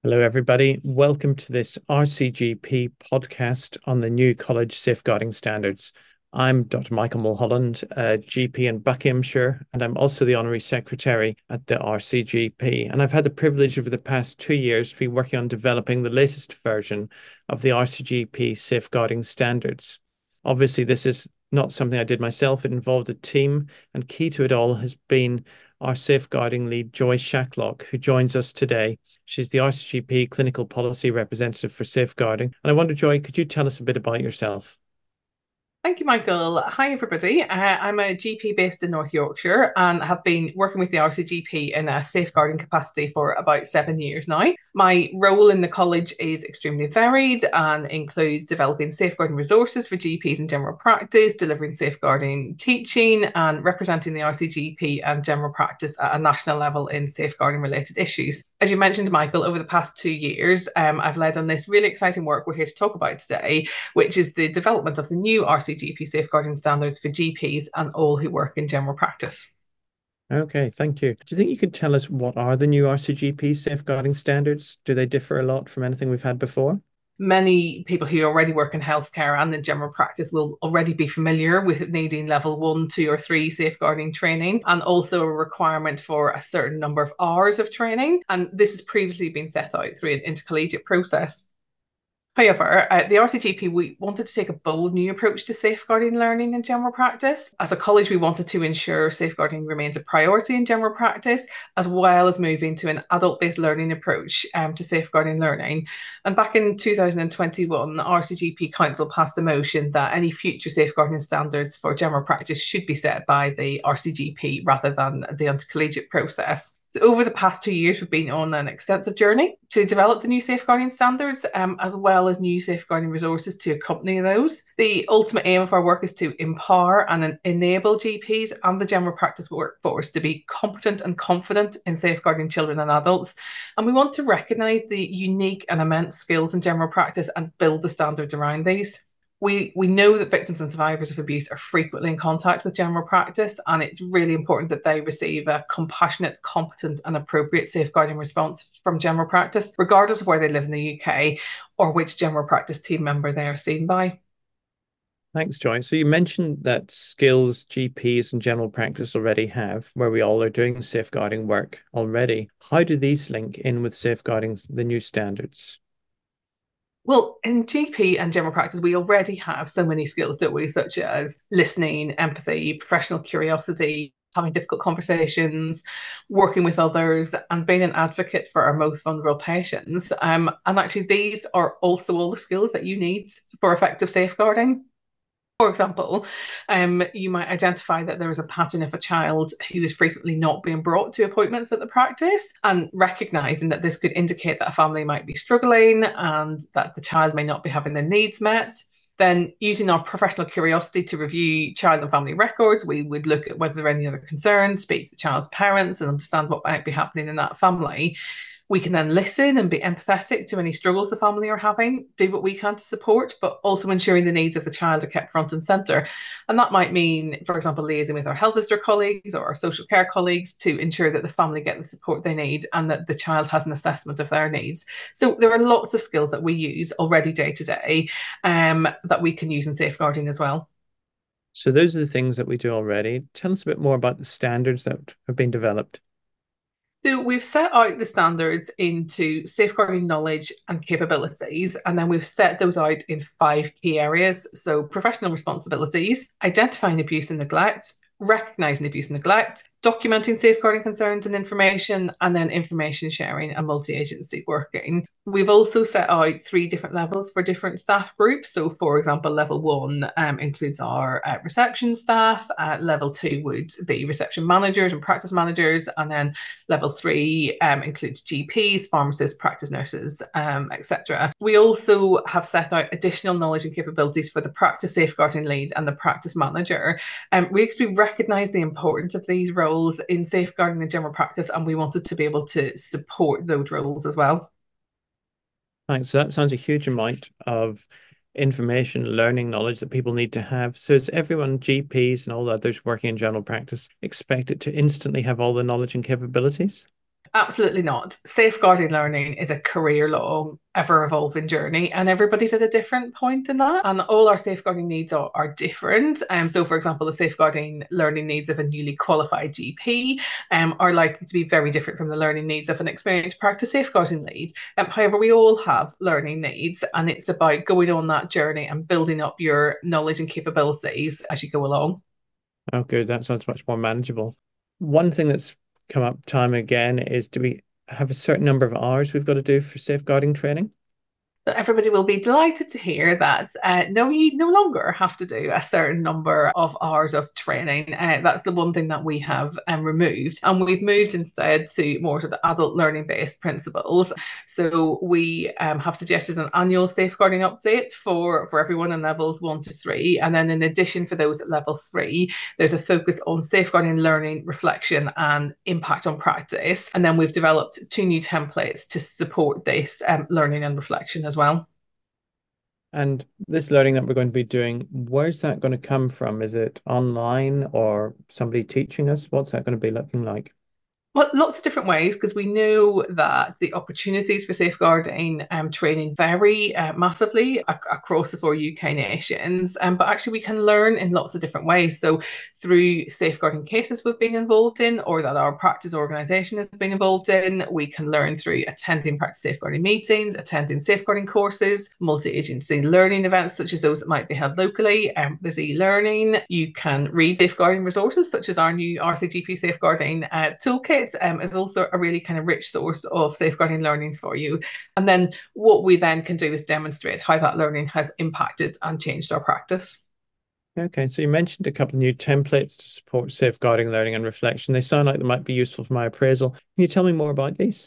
Hello, everybody. Welcome to this RCGP podcast on the new college safeguarding standards. I'm Dr. Michael Mulholland, a GP in Buckinghamshire, and I'm also the Honorary Secretary at the RCGP. And I've had the privilege over the past 2 years to be working on developing the latest version of the RCGP safeguarding standards. Obviously, this is not something I did myself. It involved a team, and key to it all has been our safeguarding lead, Joyce Shacklock, who joins us today. She's the RCGP Clinical Policy Representative for Safeguarding. And I wonder, Joy, could you tell us a bit about yourself? Thank you, Michael. Hi, everybody. I'm a GP based in North Yorkshire and have been working with the RCGP in a safeguarding capacity for about 7 years now. My role in the college is extremely varied and includes developing safeguarding resources for GPs in general practice, delivering safeguarding teaching, and representing the RCGP and general practice at a national level in safeguarding related issues. As you mentioned, Michael, over the past 2 years, I've led on this really exciting work we're here to talk about today, which is the development of the new RCGP safeguarding standards for GPs and all who work in general practice. Okay, thank you. Do you think you could tell us what are the new RCGP safeguarding standards? Do they differ a lot from anything we've had before? Many people who already work in healthcare and in general practice will already be familiar with needing level 1, 2, or 3 safeguarding training, and also a requirement for a certain number of hours of training. And this has previously been set out through an intercollegiate process. However, at the RCGP, we wanted to take a bold new approach to safeguarding learning in general practice. As a college, we wanted to ensure safeguarding remains a priority in general practice, as well as moving to an adult based learning approach to safeguarding learning. And back in 2021, the RCGP Council passed a motion that any future safeguarding standards for general practice should be set by the RCGP rather than the intercollegiate process. So over the past 2 years, we've been on an extensive journey to develop the new safeguarding standards, as well as new safeguarding resources to accompany those. The ultimate aim of our work is to empower and enable GPs and the general practice workforce to be competent and confident in safeguarding children and adults. And we want to recognise the unique and immense skills in general practice and build the standards around these. We know that victims and survivors of abuse are frequently in contact with general practice, and it's really important that they receive a compassionate, competent, and appropriate safeguarding response from general practice, regardless of where they live in the UK or which general practice team member they are seen by. Thanks, Joy. So you mentioned that skills GPs and general practice already have, where we all are doing safeguarding work already. How do these link in with safeguarding the new standards? Well, in GP and general practice, we already have so many skills, don't we? Such as listening, empathy, professional curiosity, having difficult conversations, working with others, and being an advocate for our most vulnerable patients. And actually, these are also all the skills that you need for effective safeguarding. For example, you might identify that there is a pattern of a child who is frequently not being brought to appointments at the practice, and recognizing that this could indicate that a family might be struggling and that the child may not be having their needs met. Then, using our professional curiosity to review child and family records, we would look at whether there are any other concerns, speak to the child's parents, and understand what might be happening in that family. We can then listen and be empathetic to any struggles the family are having, do what we can to support, but also ensuring the needs of the child are kept front and centre. And that might mean, for example, liaising with our health visitor colleagues or our social care colleagues to ensure that the family get the support they need and that the child has an assessment of their needs. So there are lots of skills that we use already day to day that we can use in safeguarding as well. So those are the things that we do already. Tell us a bit more about the standards that have been developed. So we've set out the standards into safeguarding knowledge and capabilities, and then we've set those out in 5 key areas. So professional responsibilities, identifying abuse and neglect, recognizing abuse and neglect, documenting safeguarding concerns and information, and then information sharing and multi-agency working. We've also set out 3 different levels for different staff groups. So, for example, level 1 includes our reception staff. Level 2 would be reception managers and practice managers. And then level 3 includes GPs, pharmacists, practice nurses, etc. We also have set out additional knowledge and capabilities for the practice safeguarding lead and the practice manager. We recognise the importance of these roles in safeguarding the general practice, and we wanted to be able to support those roles as well. Thanks. So that sounds a huge amount of information, learning, knowledge that people need to have. So is everyone, GPs and all the others working in general practice, expected to instantly have all the knowledge and capabilities? Absolutely not. Safeguarding learning is a career long, ever evolving journey, and everybody's at a different point in that. And all our safeguarding needs are different. So, for example, the safeguarding learning needs of a newly qualified GP are likely to be very different from the learning needs of an experienced practice safeguarding lead. However, we all have learning needs, and it's about going on that journey and building up your knowledge and capabilities as you go along. Oh, good. That sounds much more manageable. One thing that's come up time again is, do we have a certain number of hours we've got to do for safeguarding training? So everybody will be delighted to hear that no, you no longer have to do a certain number of hours of training. That's the one thing that we have removed. And we've moved instead to more sort of adult learning based principles. So we have suggested an annual safeguarding update for everyone in levels 1 to 3. And then in addition for those at level 3, there's a focus on safeguarding learning, reflection, and impact on practice. And then we've developed 2 new templates to support this learning and reflection as well. And this learning that we're going to be doing, where's that going to come from? Is it online or somebody teaching us? What's that going to be looking like? Well, lots of different ways because we know that the opportunities for safeguarding training vary massively across the 4 UK nations. But actually, we can learn in lots of different ways. So, through safeguarding cases we've been involved in, or that our practice organisation has been involved in, we can learn through attending practice safeguarding meetings, attending safeguarding courses, multi-agency learning events such as those that might be held locally. There's e-learning. You can read safeguarding resources such as our new RCGP safeguarding toolkit is also a really kind of rich source of safeguarding learning for you. And then what we then can do is demonstrate how that learning has impacted and changed our practice. Okay, so you mentioned a couple of new templates to support safeguarding learning and reflection. They sound like they might be useful for my appraisal. Can you tell me more about these?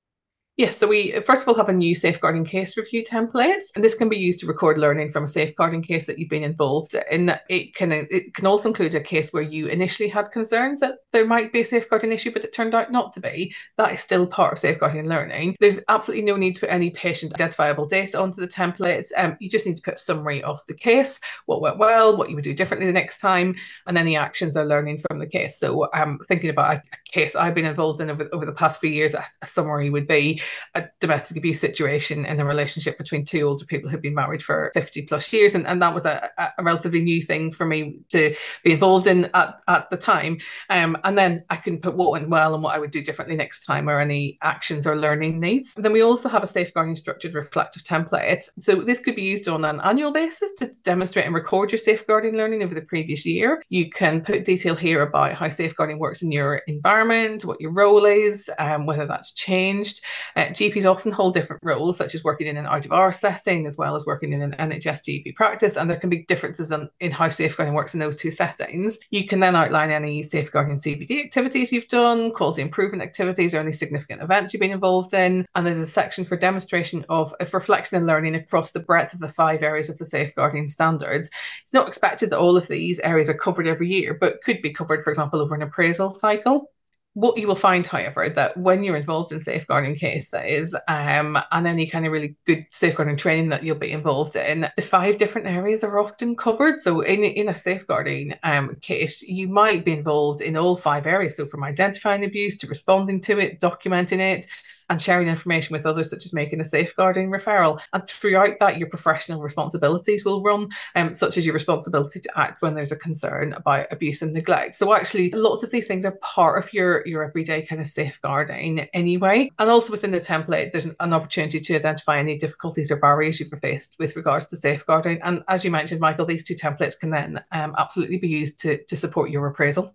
Yes, so we first of all have a new safeguarding case review template, and this can be used to record learning from a safeguarding case that you've been involved in. It can also include a case where you initially had concerns that there might be a safeguarding issue, but it turned out not to be. That is still part of safeguarding learning. There's absolutely no need to put any patient identifiable data onto the templates. You just need to put a summary of the case, what went well, what you would do differently the next time, and any actions or learning from the case. So thinking about a case I've been involved in over the past few years, a summary would be a domestic abuse situation in a relationship between 2 older people who've been married for 50 plus years. And that was a relatively new thing for me to be involved in at the time. And then I can put what went well and what I would do differently next time, or any actions or learning needs. And then we also have a safeguarding structured reflective template. So this could be used on an annual basis to demonstrate and record your safeguarding learning over the previous year. You can put detail here about how safeguarding works in your environment, what your role is, whether that's changed. GPs often hold different roles, such as working in an out of hours setting as well as working in an NHS GP practice, and there can be differences in how safeguarding works in those 2 settings. You can then outline any safeguarding CPD activities you've done, quality improvement activities, or any significant events you've been involved in. And there's a section for demonstration of reflection and learning across the breadth of the 5 areas of the safeguarding standards. It's not expected that all of these areas are covered every year, but could be covered, for example, over an appraisal cycle. What you will find, however, that when you're involved in safeguarding cases and any kind of really good safeguarding training that you'll be involved in, the 5 different areas are often covered. So in a safeguarding case, you might be involved in all 5 areas. So from identifying abuse to responding to it, documenting it, and sharing information with others, such as making a safeguarding referral. And throughout that, your professional responsibilities will run, such as your responsibility to act when there's a concern about abuse and neglect. So actually, lots of these things are part of your everyday kind of safeguarding anyway. And also within the template, there's an opportunity to identify any difficulties or barriers you've faced with regards to safeguarding. And as you mentioned, Michael, these 2 templates can then absolutely be used to support your appraisal.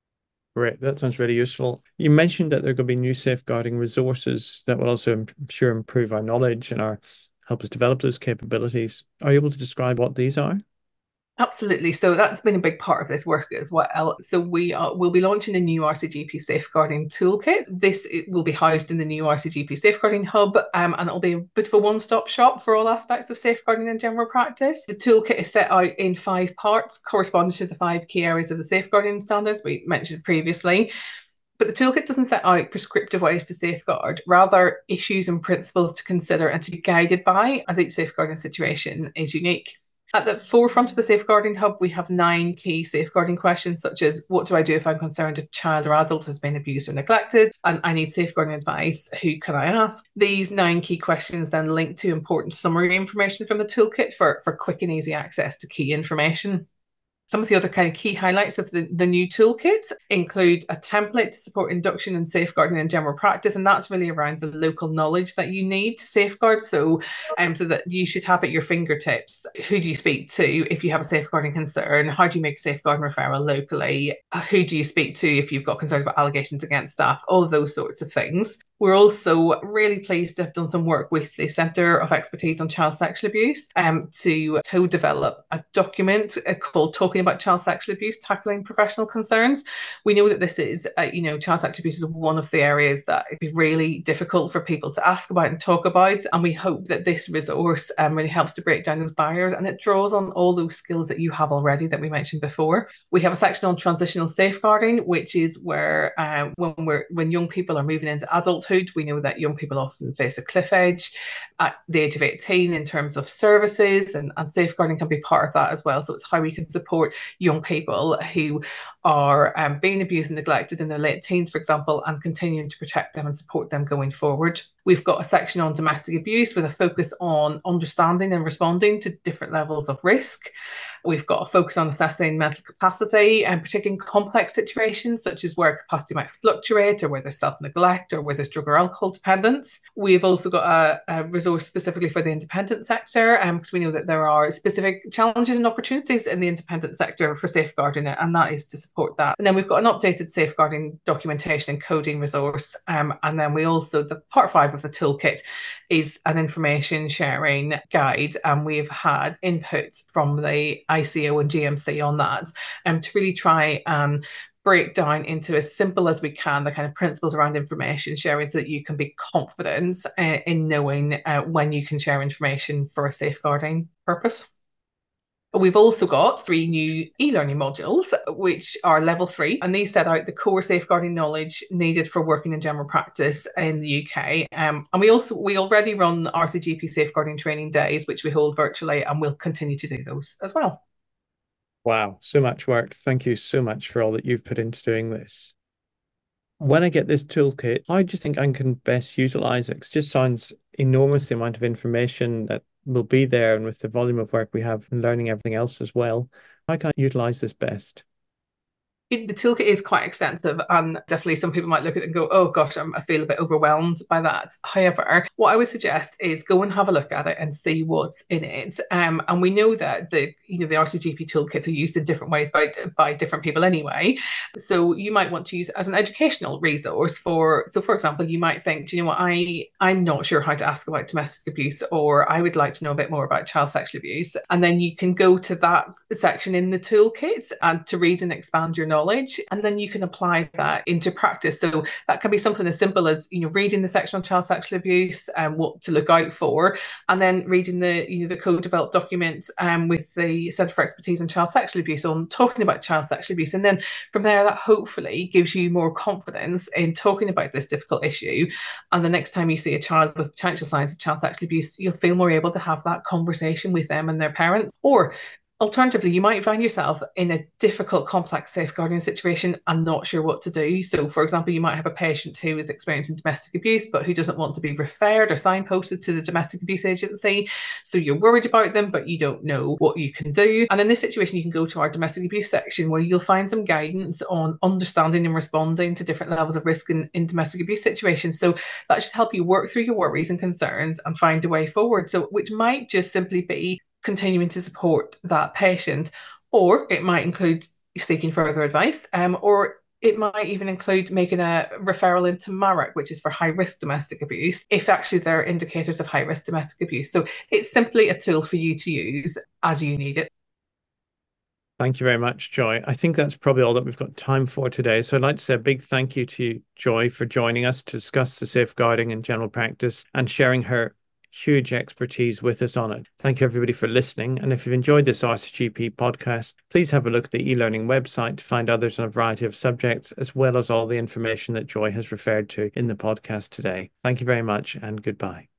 Great, that sounds really useful. You mentioned that there are going to be new safeguarding resources that will also, I'm sure, improve our knowledge and help us develop those capabilities. Are you able to describe what these are? Absolutely. So that's been a big part of this work as well. So we'll be launching a new RCGP safeguarding toolkit. It will be housed in the new RCGP safeguarding hub, and it'll be a bit of a one-stop shop for all aspects of safeguarding and general practice. The toolkit is set out in 5 parts, corresponding to the 5 key areas of the safeguarding standards we mentioned previously. But the toolkit doesn't set out prescriptive ways to safeguard, rather issues and principles to consider and to be guided by, as each safeguarding situation is unique. At the forefront of the Safeguarding Hub, we have 9 key safeguarding questions, such as what do I do if I'm concerned a child or adult has been abused or neglected, and I need safeguarding advice, who can I ask? These 9 key questions then link to important summary information from the toolkit for quick and easy access to key information. Some of the other kind of key highlights of the new toolkit include a template to support induction and safeguarding in general practice, and that's really around the local knowledge that you need to safeguard. So that you should have at your fingertips. Who do you speak to if you have a safeguarding concern? How do you make a safeguarding referral locally? Who do you speak to if you've got concerns about allegations against staff? All of those sorts of things. We're also really pleased to have done some work with the Centre of Expertise on Child Sexual Abuse to co-develop a document called Talking About Child Sexual Abuse, Tackling Professional Concerns. We know that this is, child sexual abuse is one of the areas that it'd be really difficult for people to ask about and talk about. And we hope that this resource really helps to break down those barriers, and it draws on all those skills that you have already that we mentioned before. We have a section on transitional safeguarding, which is where when young people are moving into adulthood, we know that young people often face a cliff edge at the age of 18 in terms of services, and safeguarding can be part of that as well. So it's how we can support young people who are being abused and neglected in their late teens, for example, and continuing to protect them and support them going forward. We've got a section on domestic abuse with a focus on understanding and responding to different levels of risk. We've got a focus on assessing mental capacity, and particularly in complex situations, such as where capacity might fluctuate, or where there's self-neglect, or where there's drug or alcohol dependence. We've also got a resource specifically for the independent sector, because we know that there are specific challenges and opportunities in the independent sector for safeguarding it, and that is to support that. And then we've got an updated safeguarding documentation and coding resource. And then we also, the part 5 of the toolkit is an information sharing guide, and we've had inputs from the ICO and GMC on that to really try and break down into as simple as we can the kind of principles around information sharing, so that you can be confident in knowing when you can share information for a safeguarding purpose. We've also got 3 new e-learning modules, which are level 3, and these set out the core safeguarding knowledge needed for working in general practice in the UK. And we already run RCGP safeguarding training days, which we hold virtually, and we'll continue to do those as well. Wow, so much work. Thank you so much for all that you've put into doing this. When I get this toolkit, how do you think I can best utilize it? It just sounds enormous, the amount of information that will be there, and with the volume of work we have and learning everything else as well. How can I utilize this best? The toolkit is quite extensive, and definitely some people might look at it and go, oh gosh, I feel a bit overwhelmed by that. However, what I would suggest is go and have a look at it and see what's in it. And we know that the RCGP toolkits are used in different ways by different people anyway. So you might want to use it as an educational resource for example, you might think, do you know what, I'm not sure how to ask about domestic abuse, or I would like to know a bit more about child sexual abuse. And then you can go to that section in the toolkit and to read and expand your knowledge, and then you can apply that into practice. So that can be something as simple as reading the section on child sexual abuse and what to look out for, and then reading the co-developed document with the Centre for Expertise on Child Sexual Abuse on talking about child sexual abuse. And then from there, that hopefully gives you more confidence in talking about this difficult issue. And the next time you see a child with potential signs of child sexual abuse, you'll feel more able to have that conversation with them and their parents. Or alternatively, you might find yourself in a difficult, complex safeguarding situation and not sure what to do. So, for example, you might have a patient who is experiencing domestic abuse, but who doesn't want to be referred or signposted to the domestic abuse agency. So you're worried about them, but you don't know what you can do. And in this situation, you can go to our domestic abuse section, where you'll find some guidance on understanding and responding to different levels of risk in domestic abuse situations. So that should help you work through your worries and concerns and find a way forward. So, which might just simply be continuing to support that patient, or it might include seeking further advice, or it might even include making a referral into MARAC, which is for high-risk domestic abuse, if actually there are indicators of high-risk domestic abuse. So it's simply a tool for you to use as you need it. Thank you very much, Joy. I think that's probably all that we've got time for today. So I'd like to say a big thank you to Joy for joining us to discuss the safeguarding in general practice and sharing her huge expertise with us on it. Thank you everybody for listening. And if you've enjoyed this RCGP podcast, please have a look at the e-learning website to find others on a variety of subjects, as well as all the information that Joy has referred to in the podcast today. Thank you very much, and goodbye.